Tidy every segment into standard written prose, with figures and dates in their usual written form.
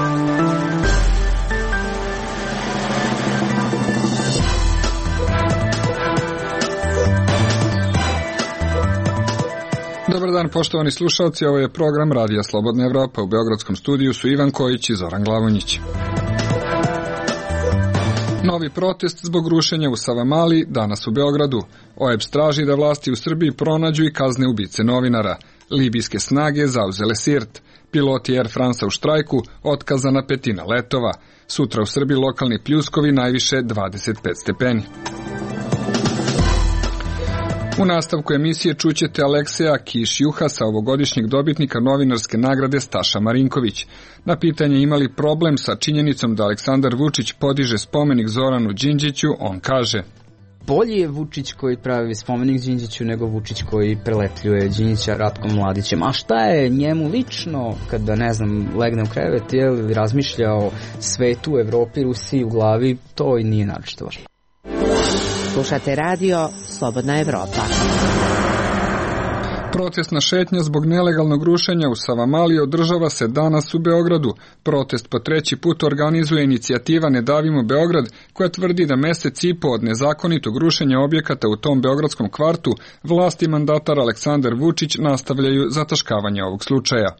Dobar dan, poštovani slušalci, ovo je program Radija Slobodna Evropa. U beogradskom studiju su Ivan Kojić i Zoran Glavonjić. Novi protest zbog rušenja u Savamali danas u Beogradu. OEBS traži da vlasti u Srbiji pronađu i kazne ubice novinara. Libijske snage zauzele Sirt. Piloti Air France u štrajku, otkazana petina letova. Sutra u Srbiji lokalni pljuskovi najviše 25 stepeni. U nastavku emisije čućete Alekseja Kiš-Juhasa, ovogodišnjeg dobitnika novinarske nagrade Staša Marinković. Na pitanje imali problem sa činjenicom da Aleksandar Vučić podiže spomenik Zoranu Đinđiću, on kaže: bolji je Vučić koji pravi spomenik Đinđiću nego Vučić koji prelepljuje Đinđića Ratkom Mladićem. A šta je njemu lično kada, ne znam, legne u krevet ili razmišlja o svetu, Evropi, Rusiji u glavi, to i nije naročito važno. Slušate radio Slobodna Evropa. Protestna šetnja zbog nelegalnog rušenja u Savamali održava se danas u Beogradu. Protest po treći put organizuje inicijativa Ne davimo Beograd, koja tvrdi da mesec i po od nezakonitog rušenja objekata u tom beogradskom kvartu vlasti mandatar Aleksandar Vučić nastavljaju zataškavanje ovog slučaja.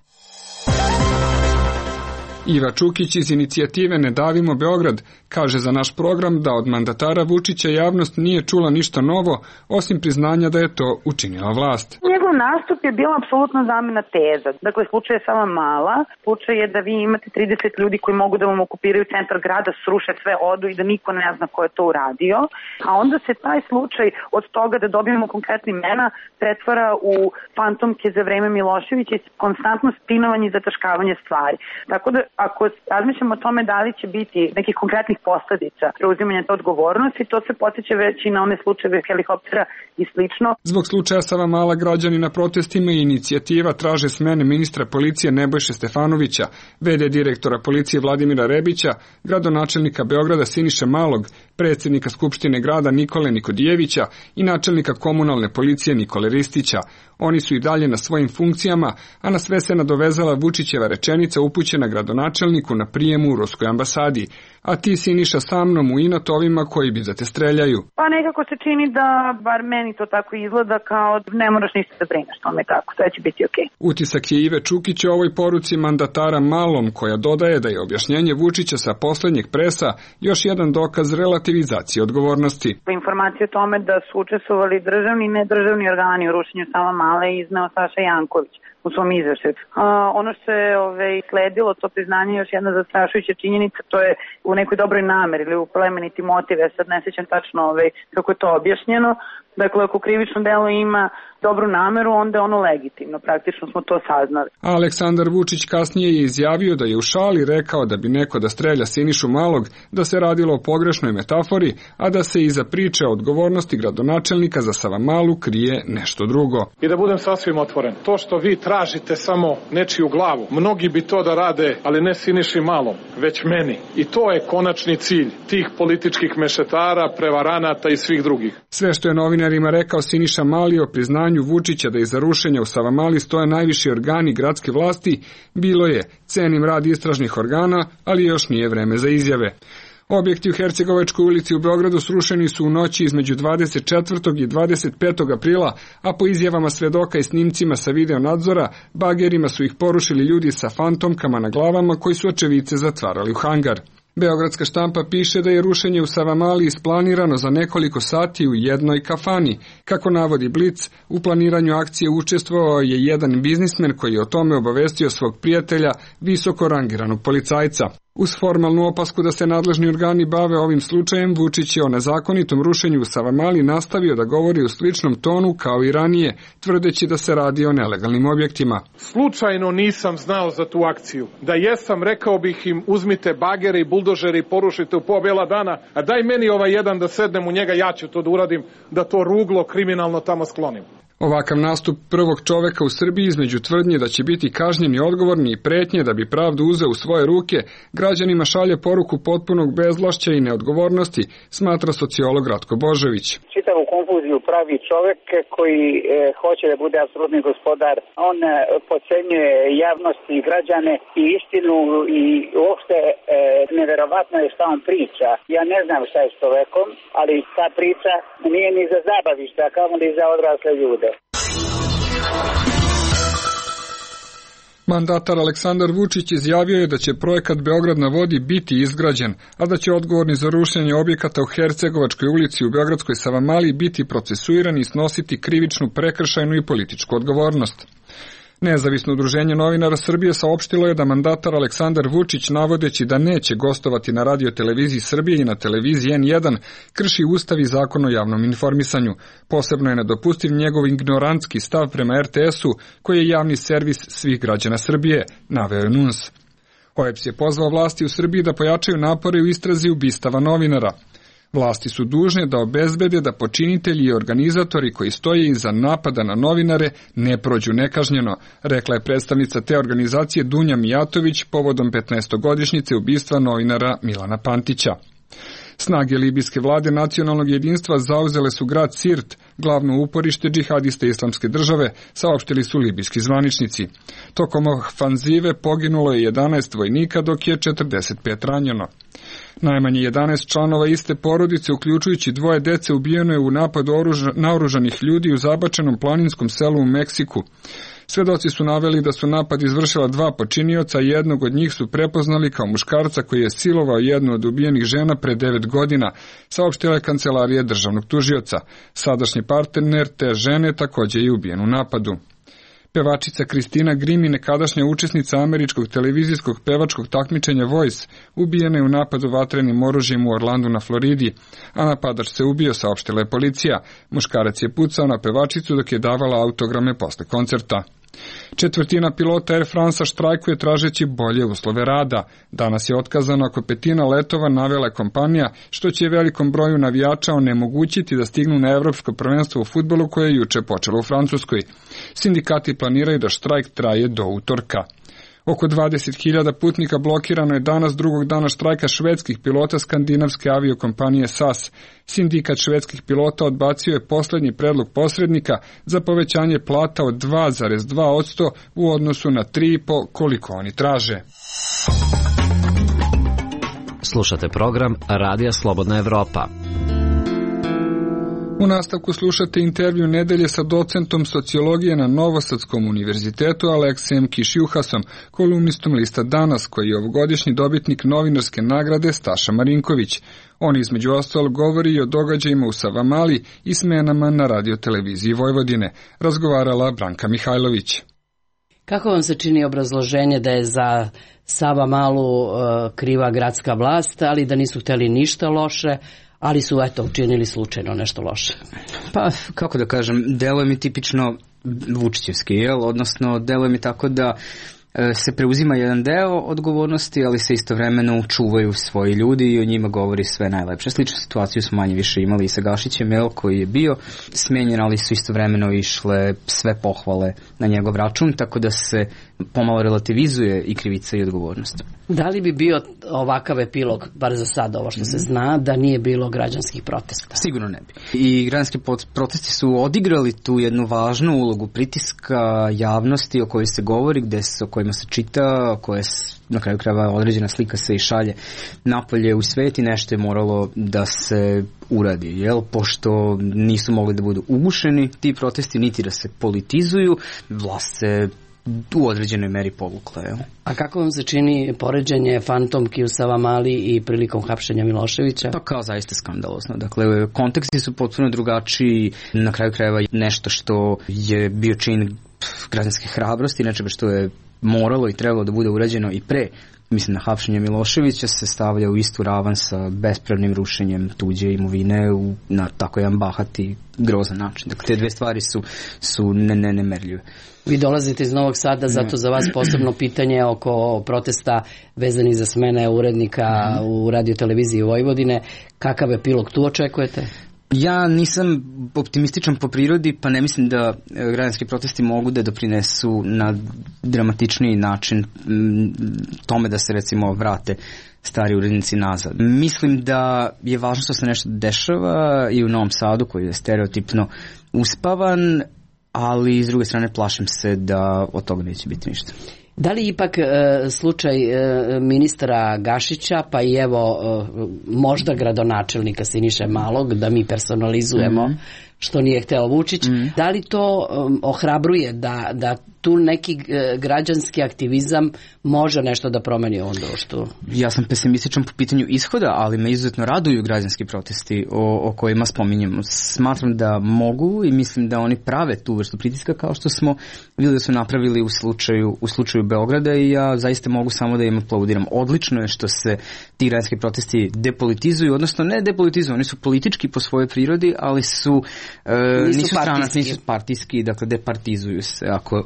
Iva Čukić iz inicijative Ne davimo Beograd kaže za naš program da od mandatara Vučića javnost nije čula ništa novo, osim priznanja da je to učinila vlast. Njegov nastup je bila apsolutno zamena teza. Dakle, slučaj je Savamala. Slučaj je da vi imate 30 ljudi koji mogu da vam okupiraju centar grada, sruše sve, odu i da niko ne zna ko je to uradio. A onda se taj slučaj od toga da dobijemo konkretne imena pretvara u fantomke za vreme Miloševića i konstantno spinovanje i zataškavanje stvari. Tako da, ako razmišljamo o tome da li će biti nekih konkretnih posledica preuzimanja te odgovornosti, to se podsjeća već i na one slučajeve helikoptera i slično. Zbog slučaja Savamala građani na protestima i inicijativa traže smene ministra policije Nebojše Stefanovića, v.d. direktora policije Vladimira Rebića, gradonačelnika Beograda Siniše Malog, predsjednika Skupštine grada Nikole Nikodijevića i načelnika komunalne policije Nikole Ristića. Oni su i dalje na svojim funkcijama, a na sve se nadovezala Vučićeva rečenica upućena gradonačelniku na prijemu u Ruskoj ambasadi. A ti, Siniša, sa mnom u inat ovima koji bi da te streljaju. Pa nekako se čini da, bar meni to tako izgleda, kao ne moraš ništa da brineš tome tako, sve će biti okej. Utisak je Ive Čukić o ovoj poruci mandatara Malom, koja dodaje da je objašnjenje Vučića sa poslednjeg presa još jedan dokaz relativizacije odgovornosti. Informacije o tome da su učestvovali državni i nedržavni organi u rušenju Savamale izneo Saša Janković u svom izveštaju. Ono što je sledilo, to priznanje je još jedna zastrašujuća činjenica, to je u nekoj dobroj nameri ili u plemeniti motiv, ja sad ne sjećam tačno kako je to objašnjeno. Dakle, ako krivično delo ima dobru nameru, onda je ono legitimno, praktično smo to saznali. A Aleksandar Vučić kasnije je izjavio da je u šali rekao da bi neko da strelja Sinišu Malog, da se radilo o pogrešnoj metafori, a da se iza priče o odgovornosti gradonačelnika za Savamalu krije nešto drugo. I da budem sasvim otvoren, to što vi tražite samo nečiju glavu, mnogi bi to da rade, ali ne Siniši Malom, već meni. I to je konačni cilj tih političkih mešetara, prevaranata i svih drugih. Sve što je novinarima rekao Siniša Mali o priznanju Vučića da iza rušenja u Savamali stoje najviši organi gradske vlasti, bilo je: cenim rad istražnih organa, ali još nije vreme za izjave. Objekti u Hercegovačkoj ulici u Beogradu srušeni su u noći između 24. i 25. aprila, a po izjavama svedoka i snimcima sa video nadzora, bagerima su ih porušili ljudi sa fantomkama na glavama koji su očevice zatvarali u hangar. Beogradska štampa piše da je rušenje u Savamali isplanirano za nekoliko sati u jednoj kafani. Kako navodi Blic, u planiranju akcije učestvovao je jedan biznismen koji je o tome obavestio svog prijatelja, visoko rangiranog policajca. Uz formalnu opasku da se nadležni organi bave ovim slučajem, Vučić je o nezakonitom rušenju u Savamali nastavio da govori u sličnom tonu kao i ranije, tvrdeći da se radi o nelegalnim objektima. Slučajno nisam znao za tu akciju. Da jesam, rekao bih im: uzmite bagere i buldožere i porušite u pobjela dana, a daj meni jedan da sednem u njega, ja ću to da uradim, da to ruglo kriminalno tamo sklonim. Ovakav nastup prvog čoveka u Srbiji između tvrdnje da će biti kažnjeni odgovorni i pretnje da bi pravdu uzeo u svoje ruke, građanima šalje poruku potpunog bezvlašća i neodgovornosti, smatra sociolog Ratko Božović. Čitavu konfuziju pravi čovek koji hoće da bude apsolutni gospodar. On podcenjuje javnost i građane i istinu i uopšte neverovatno je šta on priča. Ja ne znam šta je s čovekom, ali ta priča nije ni za zabavište, a kao ni za odrasle ljude. Mandatar Aleksandar Vučić izjavio je da će projekat Beograd na vodi biti izgrađen, a da će odgovorni za rušenje objekata u Hercegovačkoj ulici u beogradskoj Savamali biti procesuirani i snositi krivičnu, prekršajnu i političku odgovornost. Nezavisno udruženje novinara Srbije saopštilo je da mandatar Aleksandar Vučić, navodeći da neće gostovati na Radio-televiziji Srbije i na televiziji N1, krši Ustav i Zakon o javnom informisanju. Posebno je nedopustiv njegov ignorantski stav prema RTS-u, koji je javni servis svih građana Srbije, naveo je NUNS. OEBS je pozvao vlasti u Srbiji da pojačaju napore u istrazi ubistava novinara. Vlasti su dužne da obezbede da počinitelji i organizatori koji stoje iza napada na novinare ne prođu nekažnjeno, rekla je predstavnica te organizacije Dunja Mijatović povodom 15-godišnjice ubistva novinara Milana Pantića. Snage libijske vlade nacionalnog jedinstva zauzele su grad Sirt, glavno uporište džihadiste Islamske države, saopštili su libijski zvaničnici. Tokom ofanzive poginulo je 11 vojnika, dok je 45 ranjeno. Najmanje 11 članova iste porodice, uključujući 2 dece, ubijeno je u napadu naoružanih ljudi u zabačenom planinskom selu u Meksiku. Svedoci su naveli da su napad izvršila 2 počinioca, jednog od njih su prepoznali kao muškarca koji je silovao jednu od ubijenih žena pre 9 godina, saopštila je kancelarija državnog tužioca. Sadašnji partner te žene također je ubijen u napadu. Pevačica Kristina Grimi, nekadašnja učesnica američkog televizijskog pevačkog takmičenja Voice, ubijena je u napadu vatrenim oružjem u Orlandu na Floridi, a napadač se ubio, saopštila je policija. Muškarac je pucao na pevačicu dok je davala autograme posle koncerta. Četvrtina pilota Air France štrajkuje tražeći bolje uslove rada. Danas je otkazano oko 1/5 letova, navela je kompanija, što će velikom broju navijača onemogućiti da stignu na evropsko prvenstvo u fudbalu koje je juče počelo u Francuskoj. Sindikati planiraju da štrajk traje do utorka. Oko 20.000 putnika blokirano je danas, drugog dana štrajka švedskih pilota skandinavske aviokompanije SAS. Sindikat švedskih pilota odbacio je poslednji predlog posrednika za povećanje plata od 2,2% u odnosu na 3,5% koliko oni traže. Slušate program Radija Slobodna Evropa. U nastavku slušate intervju nedelje sa docentom sociologije na Novosadskom univerzitetu Aleksijem Kišjuhasom, kolumnistom lista Danas, koji je ovogodišnji dobitnik novinarske nagrade Staša Marinković. On između ostalog govori i o događajima u Savamali i smenama na Radio-televiziji Vojvodine. Razgovarala Branka Mihajlović. Kako vam se čini obrazloženje da je za Savamalu kriva gradska vlast, ali da nisu hteli ništa loše, ali su, učinili slučajno nešto loše? Pa, kako da kažem, delo je mi tipično vučićevski, odnosno delo je mi tako da se preuzima jedan deo odgovornosti, ali se istovremeno čuvaju svoji ljudi i o njima govori sve najlepše. Sličnu situaciju smo manje više imali i sa Gašićem, koji je bio smenjen, ali su istovremeno išle sve pohvale na njegov račun, tako da se pomalo relativizuje i krivica i odgovornost. Da li bi bio ovakav epilog, bar za sad ovo što se zna, da nije bilo građanskih protesta? Sigurno ne bi. I građanski protesti su odigrali tu jednu važnu ulogu pritiska javnosti o kojoj se govori, o kojima se čita, koje na kraju krajeva određena slika se i šalje napolje u svet i nešto je moralo da se uradi, pošto nisu mogli da budu ugušeni ti protesti, niti da se politizuju, vlast se u određenoj meri povukla. A kako vam se čini poređenje fantomki u Savamali i prilikom hapšenja Miloševića? Pa kao zaista skandalozno. Dakle, konteksti su potpuno drugačiji, na kraju krajeva nešto što je bio čin građanske hrabrosti, nečega što je moralo i trebalo da bude urađeno i pre, mislim, na hapšenje Miloševića se stavlja u istu ravan sa bespravnim rušenjem tuđe imovine na tako jedan bahati, grozan način. Dakle, te dve stvari su nemerljive. Vi dolazite iz Novog Sada, zato za vas posebno pitanje oko protesta vezanih za smene urednika u Radio-televiziji Vojvodine. Kakav epilog tu očekujete? Ja nisam optimističan po prirodi, pa ne mislim da građanski protesti mogu da doprinesu na dramatičniji način tome da se recimo vrate stari urednici nazad. Mislim da je važno što se nešto dešava i u Novom Sadu koji je stereotipno uspavan, ali s druge strane plašim se da od toga neće biti ništa. Da li ipak slučaj ministra Gašića, pa i evo možda gradonačelnika Siniše Malog, da mi personalizujemo što nije hteo Vučić, da li to ohrabruje da tu neki građanski aktivizam može nešto da promeni u ovom društvu? Ja sam pesimističan po pitanju ishoda, ali me izuzetno raduju građanski protesti o kojima spominjemo. Smatram da mogu i mislim da oni prave tu vrstu pritiska kao što smo vidjeli da su napravili u slučaju Beograda i ja zaista mogu samo da im aplaudiram. Odlično je što se ti građanski protesti depolitizuju, odnosno ne depolitizuju, oni su politički po svojoj prirodi, ali nisu stranački, nisu partijski, dakle departizuju se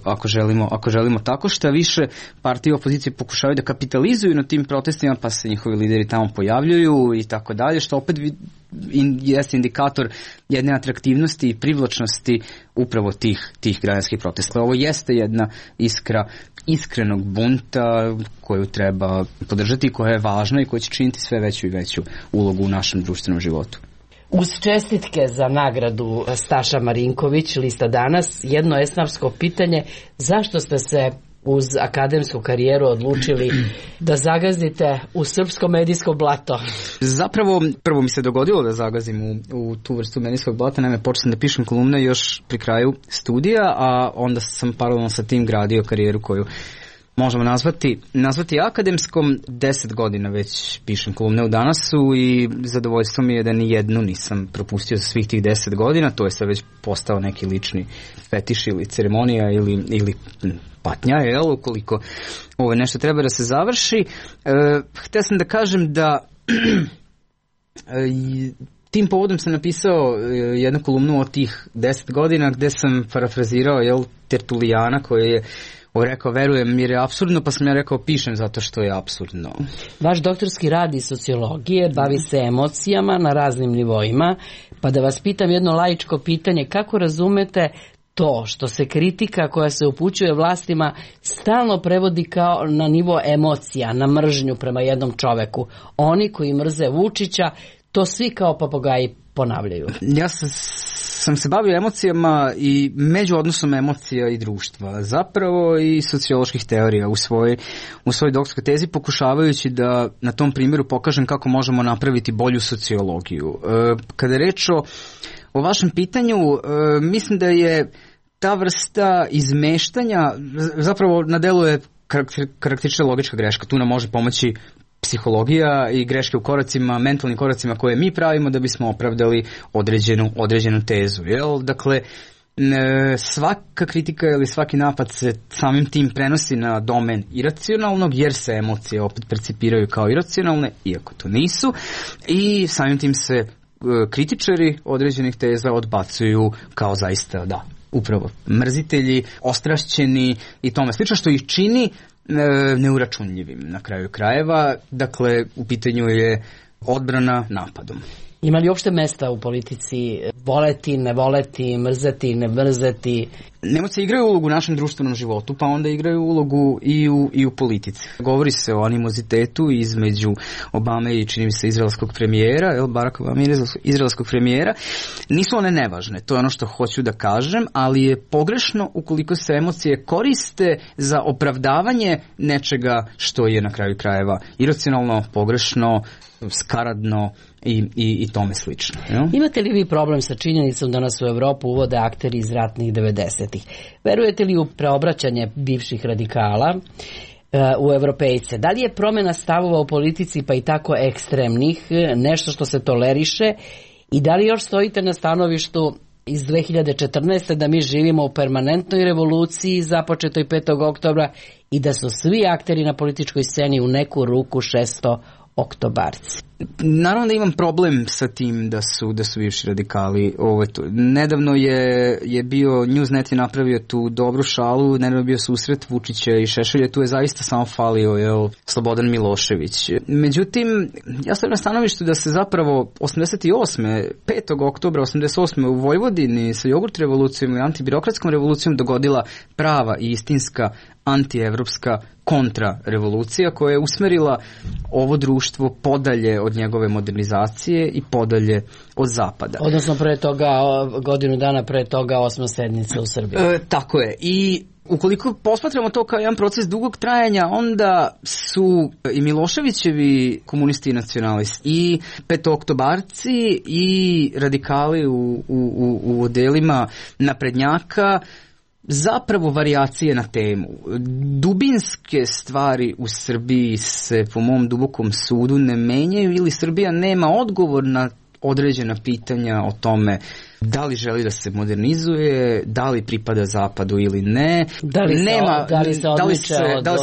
ako želimo tako. Šta više, partije opozicije pokušavaju da kapitalizuju na tim protestima, pa se njihovi lideri tamo pojavljuju i tako dalje, što opet jeste indikator jedne atraktivnosti i privlačnosti upravo tih građanskih protesta. Ovo jeste jedna iskra iskrenog bunta koju treba podržati, koja je važna i koja će činiti sve veću i veću ulogu u našem društvenom životu. Uz čestitke za nagradu Staša Marinković, lista Danas, jedno esnafsko pitanje: zašto ste se uz akademsku karijeru odlučili da zagazite u srpsko medijsko blato? Zapravo, prvo mi se dogodilo da zagazim u tu vrstu medijskog blata, naime počeo sam da pišem kolumne još pri kraju studija, a onda sam paralelno sa tim gradio karijeru koju možemo nazvati akademskom. 10 godina već pišem kolumne u Danasu i zadovoljstvo mi je da ni jednu nisam propustio za svih tih 10 godina. To je sad već postao neki lični fetiš ili ceremonija ili patnja, ukoliko nešto treba da se završi. Htio sam da kažem da tim povodom sam napisao jednu kolumnu od tih 10 godina gde sam parafrazirao Tertulijana koji je rekao: verujem jer je apsurdno, pa sam ja rekao: pišem zato što je apsurdno. Vaš doktorski rad iz sociologije bavi se emocijama na raznim nivoima, pa da vas pitam jedno laičko pitanje: kako razumete to što se kritika koja se upućuje vlastima stalno prevodi kao na nivo emocija, na mržnju prema jednom čoveku? Oni koji mrze Vučića to svi kao papagoji ponavljaju. Ja sam se bavio emocijama i među odnosom emocija i društva, zapravo i socioloških teorija u svojoj doktorskoj tezi, pokušavajući da na tom primjeru pokažem kako možemo napraviti bolju sociologiju. Kada je reč o vašem pitanju, mislim da je ta vrsta izmeštanja zapravo na delu je karakteristična logička greška. Tu nam može pomoći psihologija i greške u koracima, mentalnim koracima koje mi pravimo da bismo opravdali određenu tezu. Dakle, svaka kritika ili svaki napad se samim tim prenosi na domen iracionalnog, jer se emocije opet percipiraju kao iracionalne, iako to nisu, i samim tim se kritičari određenih teza odbacuju kao zaista, upravo mrzitelji, ostrašćeni i tome slično, što ih čini neuračunljivim na kraju krajeva. Dakle, u pitanju je odbrana napadom. Ima li uopšte mesta u politici voleti, ne voleti, mrzeti, ne mrzeti? Emocije igraju ulogu u našem društvenom životu, pa onda igraju ulogu i u politici. Govori se o animozitetu između Obame i, čini mi se, izraelskog premijera, Barack Obama i izraelskog premijera. Nisu one nevažne, to je ono što hoću da kažem, ali je pogrešno ukoliko se emocije koriste za opravdavanje nečega što je na kraju krajeva iracionalno, pogrešno, skaradno i tome slično. Imate li vi problem sa činjenicom da nas u Evropu uvode akteri iz ratnih 90-ih? Verujete li u preobraćanje bivših radikala u evropejce? Da li je promjena stavova u politici, pa i tako ekstremnih, nešto što se toleriše, i da li još stojite na stanovištu iz 2014. da mi živimo u permanentnoj revoluciji započetoj 5. oktobra i da su svi akteri na političkoj sceni u neku ruku 6. oktobarci? naravno da imam problem sa tim da su bivši radikali. Nedavno je bio Newsnet je napravio tu dobru šalu, nedavno je bio susret Vučića i Šešelja, tu je zaista samo falio Slobodan Milošević. Međutim, ja sam na stanovištu da se zapravo 5. oktobra 88. u Vojvodini sa jogurt revolucijom i antibirokratskom revolucijom dogodila prava i istinska antievropska kontrarevolucija koja je usmerila ovo društvo podalje od njegove modernizacije i podalje od zapada. Odnosno godinu dana pre toga 8. sednica u Srbiji. Tako je. I ukoliko posmatramo to kao jedan proces dugog trajanja, onda su i Miloševićevi komunisti i nacionalisti, i petooktobarci, i radikali u odelima naprednjaka zapravo varijacije na temu. Dubinske stvari u Srbiji se po mom dubokom sudu ne menjaju ili Srbija nema odgovor na određena pitanja o tome da li želi da se modernizuje, da li pripada zapadu ili ne, da li se odmiče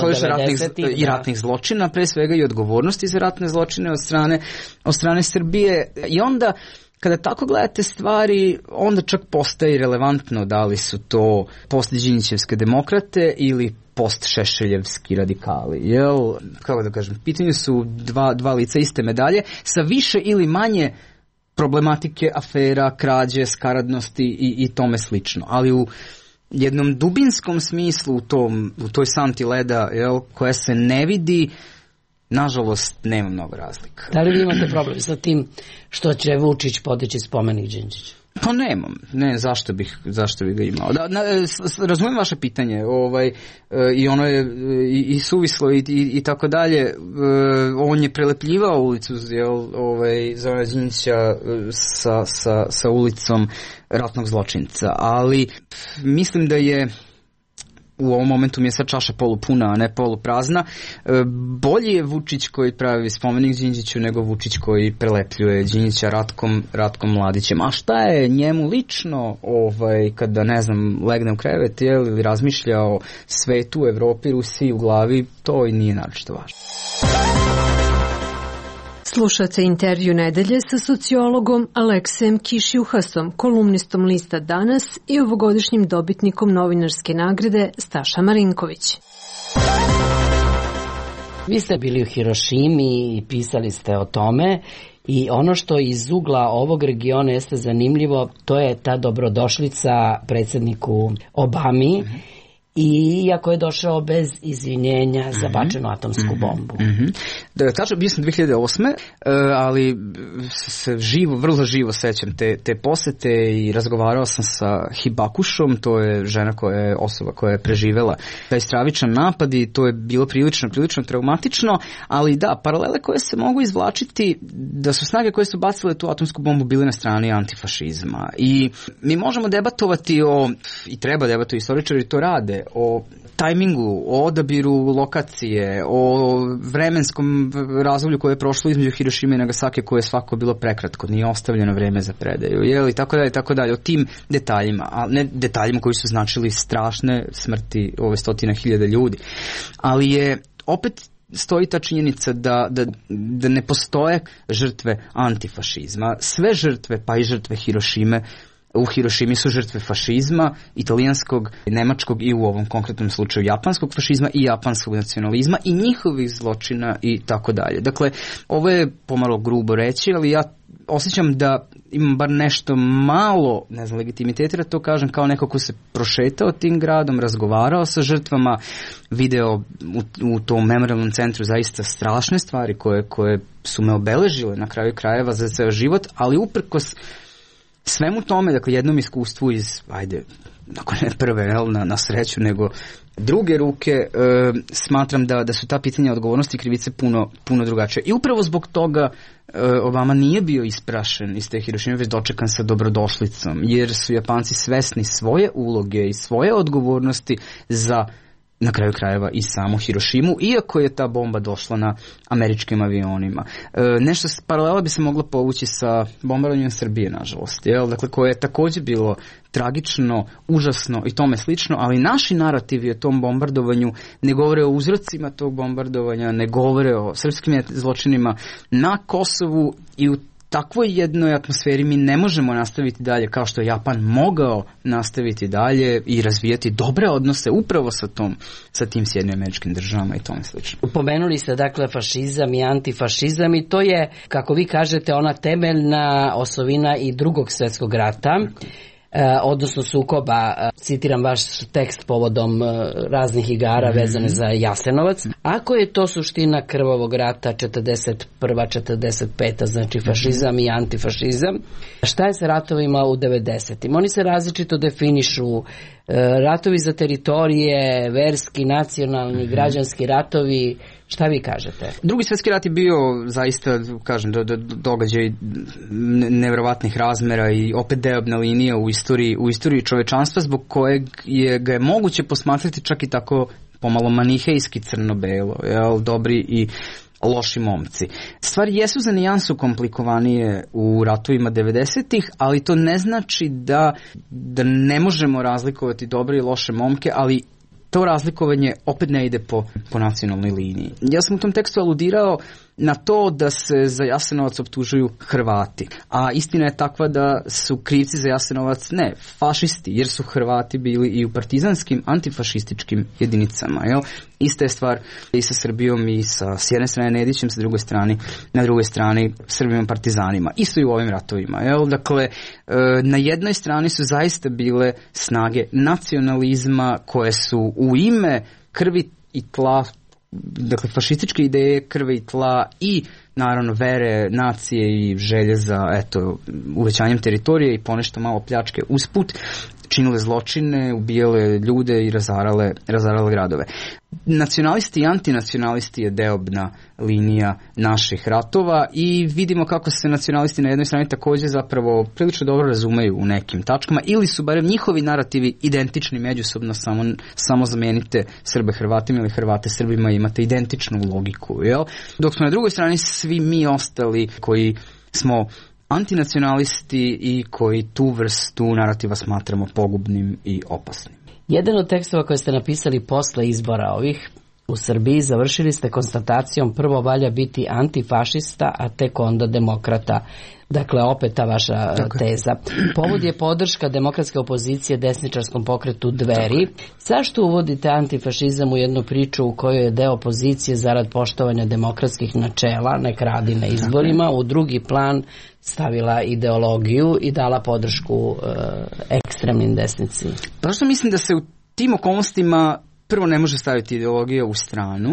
i ratnih zločina, pre svega i odgovornosti za ratne zločine od strane Srbije. I onda kada tako gledate stvari, onda čak postaje relevantno da li su to post-đinđićevske demokrate ili post-šešeljevski radikali. Kako da kažem, pitanje su dva lica iste medalje sa više ili manje problematike, afera, krađe, skaradnosti i tome slično. Ali u jednom dubinskom smislu, u toj santi leda koja se ne vidi, nažalost, nema mnogo razlika. Da li vi imate problem sa tim što će Vučić podići spomenik Đinđiću? Pa nemam. Ne, zašto bih ga imao. Razumijem vaše pitanje. I ono je i suvislo i tako dalje. On je prelepljivao ulicu Zorana Đinđića sa ulicom ratnog zločinca. Ali mislim da je u ovom momentu mi je sad čaša polupuna, a ne poluprazna. Bolji je Vučić koji pravi spomenik Đinđiću nego Vučić koji prelepljuje Đinđića Ratkom Mladićem. A šta je njemu lično kada, ne znam, legne u krevet ili razmišlja o svetu, Evropi, Rusiji u glavi, to i nije naročito važno. Slušate intervju nedelje sa sociologom Aleksijem Kišjuhasom, kolumnistom lista Danas i ovogodišnjim dobitnikom novinarske nagrade Staša Marinković. Vi ste bili u Hirošimi i pisali ste o tome i ono što iz ugla ovog regiona jeste zanimljivo, to je ta dobrodošlica predsjedniku Obami. I iako je došao bez izvinjenja za bačenu atomsku bombu. Da kažem, bio sam 2008. Ali se vrlo živo sećam te posete i razgovarao sam sa Hibakušom, to je osoba koja je preživela taj stravičan napad i to je bilo prilično traumatično, ali da, paralele koje se mogu izvlačiti da su snage koje su bacile tu atomsku bombu bile na strani antifašizma. I mi možemo debatovati i treba debatovati, istoričari to rade, o tajmingu, o odabiru lokacije, o vremenskom razdoblju koje je prošlo između Hirošime i Nagasake koje je svako bilo prekratko, nije ostavljeno vreme za predaju, i tako dalje, o tim detaljima, a ne detaljima koji su značili strašne smrti stotina hiljada ljudi. Ali je opet stoji ta činjenica da ne postoje žrtve antifašizma. Sve žrtve, pa i žrtve Hirošime, u Hirošimi su žrtve fašizma, italijanskog, nemačkog i u ovom konkretnom slučaju japanskog fašizma i japanskog nacionalizma i njihovih zločina i tako dalje. Dakle, ovo je pomalo grubo reći, ali ja osjećam da imam bar nešto malo, ne znam, legitimiteta, to kažem kao neko ko se prošetao tim gradom, razgovarao sa žrtvama, video u tom memorialnom centru zaista strašne stvari koje su me obeležile na kraju krajeva za ceo život, ali uprkos svemu tome, dakle jednom iskustvu iz, ako ne prve na sreću, nego druge ruke, smatram da su ta pitanja odgovornosti i krivice puno drugačije. I upravo zbog toga Obama nije bio isprašen iz te Hirošime, već dočekan sa dobrodošlicom, jer su Japanci svesni svoje uloge i svoje odgovornosti za na kraju krajeva i samo Hirošimu, iako je ta bomba došla na američkim avionima. Nešto paralela bi se mogla povući sa bombardovanjem Srbije, nažalost, dakle, koje je takođe bilo tragično, užasno i tome slično, ali naši narativi o tom bombardovanju ne govore o uzrocima tog bombardovanja, ne govore o srpskim zločinima na Kosovu, i u takvoj jednoj atmosferi mi ne možemo nastaviti dalje kao što je Japan mogao nastaviti dalje i razvijati dobre odnose upravo sa tim Sjedinjenim Američkim Državama i tome slično. Pomenuli ste dakle fašizam i antifašizam i to je, kako vi kažete, ona temeljna osovina i Drugog svjetskog rata, odnosno sukoba, citiram vaš tekst povodom raznih igara vezane za Jasenovac. Ako je to suština krvavog rata 41. 45. znači fašizam i antifašizam, šta je sa ratovima u 90. Oni se različito definišu, ratovi za teritorije, verski, nacionalni, građanski ratovi. Šta vi kažete? Drugi svjetski rat je bio zaista, kažem, događaj nevjerovatnih razmera i opet deobna linija u istoriji čovečanstva, zbog kojeg ga je moguće posmatrati čak i tako pomalo manihejski crno-belo, dobri i loši momci. Stvari jesu za nijansu komplikovanije u ratovima 90-ih, ali to ne znači da ne možemo razlikovati dobre i loše momke, ali to razlikovanje opet ne ide po nacionalnoj liniji. Ja sam u tom tekstu aludirao na to da se za Jasenovac optužuju Hrvati, a istina je takva da su krivci za Jasenovac ne fašisti, jer su Hrvati bili i u partizanskim antifašističkim jedinicama. Ista je stvar i sa Srbijom i s jedne strane Nedićem, na drugoj strani Srbijom partizanima. Isto i u ovim ratovima. Dakle, na jednoj strani su zaista bile snage nacionalizma koje su u ime krvi i tla, dakle fašističke ideje krve i tla i naravno vere, nacije i želje za uvećanjem teritorije i ponešto malo pljačke usput, činile zločine, ubijale ljude i razarale gradove. Nacionalisti i antinacionalisti je deobna linija naših ratova i vidimo kako se nacionalisti na jednoj strani također zapravo prilično dobro razumeju u nekim tačkama, ili su barem njihovi narativi identični međusobno, samo zamenite Srbe Hrvatima ili Hrvate Srbima i imate identičnu logiku. Dok smo na drugoj strani svi mi ostali koji smo antinacionalisti i koji tu vrstu narativa smatramo pogubnim i opasnim. Jedan od tekstova koje ste napisali posle izbora ovih u Srbiji završili ste konstatacijom: prvo valja biti antifašista, a tek onda demokrata. Dakle, opet ta vaša teza. Povod je podrška demokratske opozicije desničarskom pokretu Dveri. Zašto uvodite antifašizam u jednu priču u kojoj je deo opozicije zarad poštovanja demokratskih načela, nek radi na izborima, u drugi plan stavila ideologiju i dala podršku ekstremnim desnici? Pa što mislim da se u tim okolnostima prvo ne može staviti ideologija u stranu,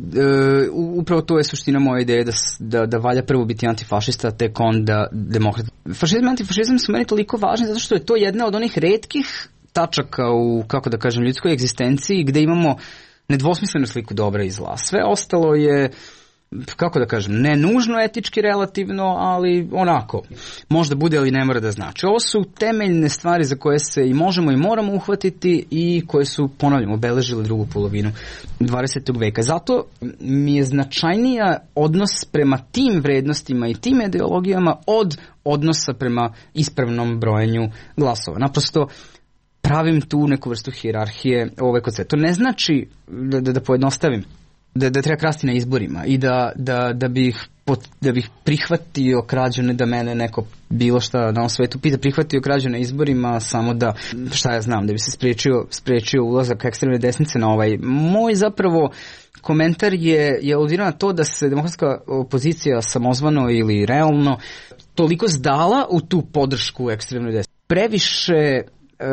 upravo to je suština moje ideje da valja prvo biti antifašista, tek onda demokrat. Fašizam i antifašizam su meni toliko važni zato što je to jedna od onih retkih tačaka u, kako da kažem, ljudskoj egzistenciji gde imamo nedvosmislenu sliku dobra i zla. Sve ostalo je, kako da kažem, ne nužno etički relativno, ali onako, možda bude, ali ne mora da znači. Ovo su temeljne stvari za koje se i možemo i moramo uhvatiti i koje su, ponavljamo, obeležile drugu polovinu 20. veka. Zato mi je značajnija odnos prema tim vrednostima i tim ideologijama od odnosa prema ispravnom brojenju glasova. Naprosto pravim tu neku vrstu hijerarhije kod sve. To ne znači, da pojednostavim, da treba krasti na izborima i da bih prihvatio krađu, ne da mene neko bilo šta na ovom svetu pita, prihvatio krađu na izborima samo da, šta ja znam, da bi se spriječio ulazak ekstremne desnice na ovaj. Moj zapravo komentar je aludirao na to da se demokratska opozicija samozvano ili realno toliko zdala u tu podršku ekstremne desnice. Previše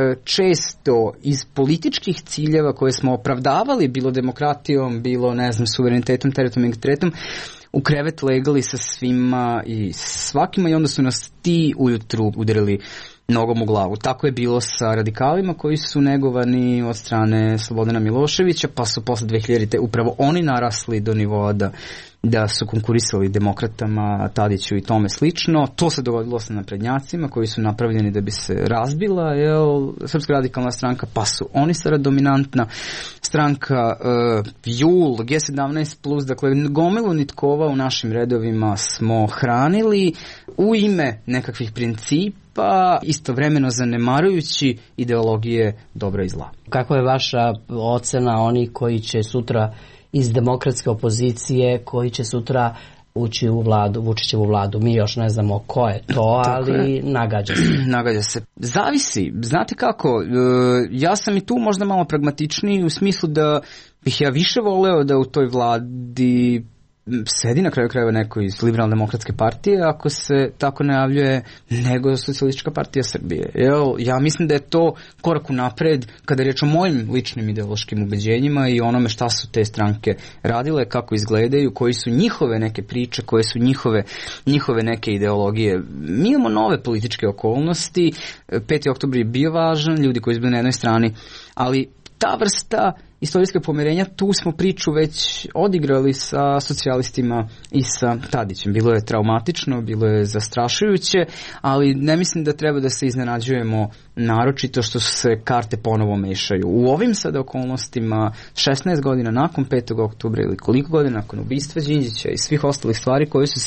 često iz političkih ciljeva koje smo opravdavali, bilo demokratijom, bilo, ne znam, suverenitetom, teritorijalnim integritetom, u krevet legali sa svima i svakima i onda su nas ti ujutru udarili nogom u glavu. Tako je bilo sa radikalima koji su negovani od strane Slobodana Miloševića, pa su posle 2000-te upravo oni narasli do nivoa da su konkurisali demokratama, Tadiću i tome slično. To se dogodilo sa naprednjacima koji su napravljeni da bi se razbila Srpska radikalna stranka, pa su oni sada dominantna stranka JUL, G17+, dakle gomilu nitkova u našim redovima smo hranili u ime nekakvih principa, istovremeno zanemarujući ideologije dobra i zla. Kakva je vaša ocena oni koji će sutra iz demokratske opozicije, koji će sutra ući u vladu, Vučićevu vladu? Mi još ne znamo ko je to, ali nagađa se. Nagađa se. Zavisi. Znate kako, ja sam i tu možda malo pragmatičniji u smislu da bih ja više voleo da u toj vladi sedi na kraju krajeva neko iz Liberalne demokratske partije, ako se tako najavljuje, nego Socijalistička partija Srbije. Ja mislim da je to korak unapred kada je riječ o mojim ličnim ideološkim ubeđenjima i onome šta su te stranke radile, kako izgledaju, koji su njihove neke priče, koje su njihove neke ideologije. Mi imamo nove političke okolnosti, 5. oktobar je bio važan, ljudi koji su bili na jednoj strani, ali ta vrsta istorijske pomirenja, tu smo priču već odigrali sa socijalistima i sa Tadićem. Bilo je traumatično, bilo je zastrašujuće, ali ne mislim da treba da se iznenađujemo naročito što se karte ponovo mešaju. U ovim sada okolnostima 16 godina nakon 5. oktobra ili koliko godina nakon ubistva Đinđića i svih ostalih stvari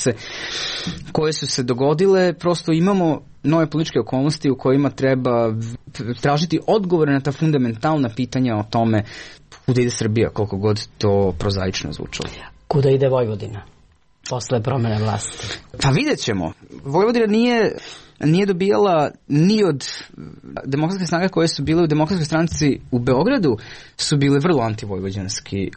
koje su se dogodile, prosto imamo nove političke okolnosti u kojima treba tražiti odgovore na ta fundamentalna pitanja o tome kuda ide Srbija, koliko god to prozaično zvučalo. Kuda ide Vojvodina posle promene vlasti? Pa vidjet ćemo. Vojvodina nije dobijala ni od demokratske snage koje su bile u demokratskoj stranci u Beogradu, su bile vrlo antivojvođanski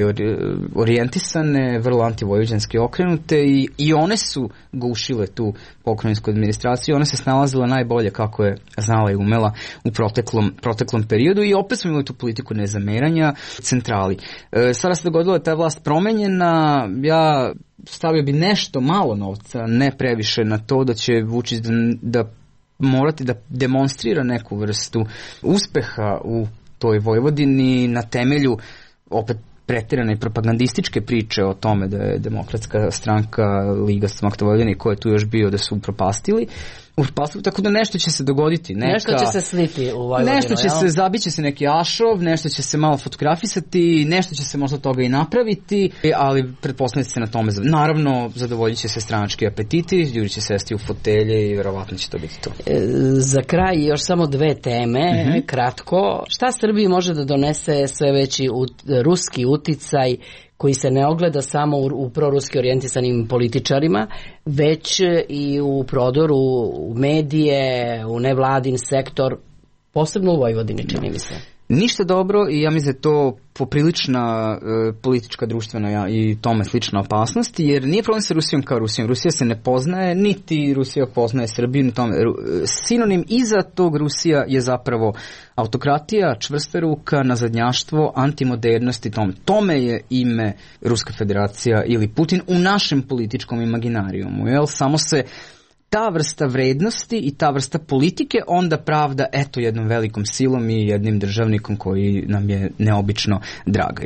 orijentisane, vrlo antivojvođanski okrenute i one su gušile tu pokrajinsku administraciju. One se snalazila najbolje kako je znala i umela u proteklom periodu i opet smo imali tu politiku nezameranja centrali. Sada se dogodilo da je ta vlast promenjena, ja stavio bi nešto malo novca, ne previše, na to da će Vučić da morati da demonstrira neku vrstu uspeha u toj Vojvodini na temelju opet pretirane i propagandističke priče o tome da je demokratska stranka Liga Smakta Vojvodine i ko je tu još bio da su upropastili, tako da nešto će se dogoditi. Nešto će se sliti u Vojvodinu. Nešto će se, zabiće se neki ašov, nešto će se malo fotografisati, nešto će se možda toga i napraviti, ali pretpostavljate se na tome. Naravno, zadovoljit će se stranački apetiti, ljudi će sesti u fotelje i verovatno će to biti to. Za kraj još samo dve teme, kratko. Šta Srbiji može da donese sve veći ruski uticaj koji se ne ogleda samo u proruski orijentisanim političarima, već i u prodoru u medije, u nevladin sektor, posebno u Vojvodini, čini mi se? Ništa dobro i ja mislim da je to poprilična politička, društvena i tome slična opasnost, jer nije problem sa Rusijom kao Rusijom. Rusija se ne poznaje, niti Rusija poznaje Srbiju, ni tome. Sinonim iza tog Rusija je zapravo autokratija, čvrsta ruka, nazadnjaštvo, antimodernost i tome. Tome je ime Ruska federacija ili Putin u našem političkom imaginarijumu. Samo se ta vrsta vrednosti i ta vrsta politike onda pravda jednom velikom silom i jednim državnikom koji nam je neobično drag.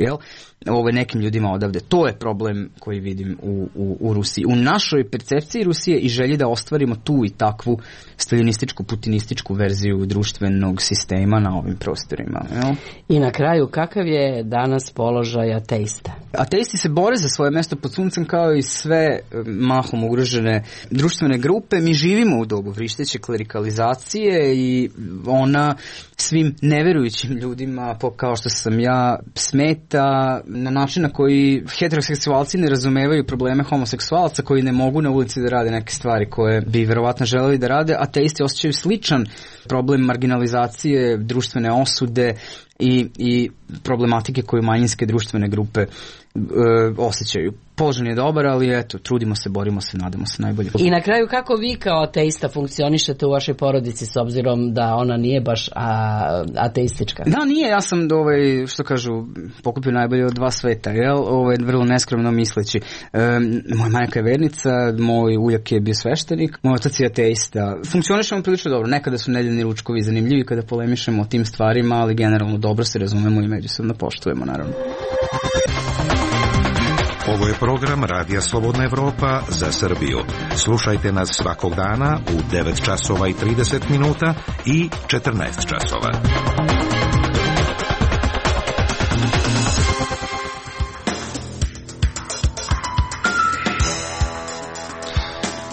Nekim ljudima odavde. To je problem koji vidim u Rusiji. U našoj percepciji Rusije i želji da ostvarimo tu i takvu staljinističku, putinističku verziju društvenog sistema na ovim prostorima. I na kraju, kakav je danas položaj ateista? Ateisti se bore za svoje mesto pod suncem kao i sve mahom ugrožene društvene grupe. Mi živimo u dobu vrišteće klerikalizacije i ona svim neverujućim ljudima, kao što sam ja, smeta na način na koji heteroseksualci ne razumevaju probleme homoseksualaca koji ne mogu na ulici da rade neke stvari koje bi verovatno želeli da rade. Ateisti osjećaju sličan problem marginalizacije, društvene osude i problematike koju manjinske društvene grupe osjećaju. Položaj je dobar, ali trudimo se, borimo se, nadamo se najbolje. I na kraju, kako vi kao ateista funkcionišete u vašoj porodici s obzirom da ona nije baš ateistička? Da, nije, ja sam, što kažu, pokupio najbolje od dva sveta, vrlo neskromno misleći. Moja majka je vernica, moj ujak je bio sveštenik, moj otac je ateista. Funkcionišemo prilično dobro, nekada su nedeljni ručkovi zanimljivi kada polemišemo o tim stvarima, ali generalno dobro se razumemo i međusobno poštujemo, naravno. Ovo je program Radija Slobodna Evropa za Srbiju. Slušajte nas svakog dana u 9 časova i 30 minuta i 14 časova.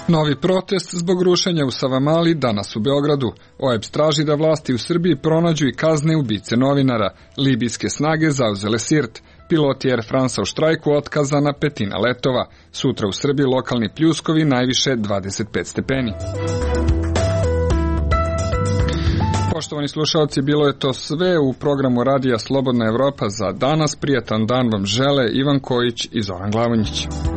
Novi protest zbog rušenja u Savamali danas u Beogradu. OEBS traži da vlasti u Srbiji pronađu i kazne ubice novinara. Libijske snage zauzele Sirt. Piloti Air France u štrajku, otkazana petina letova. Sutra u Srbiji lokalni pljuskovi, najviše 25 stepeni. Poštovani slušalci, bilo je to sve u programu Radija Slobodna Evropa za danas. Prijatan dan vam žele Ivan Kojić i Zoran Glavonjić.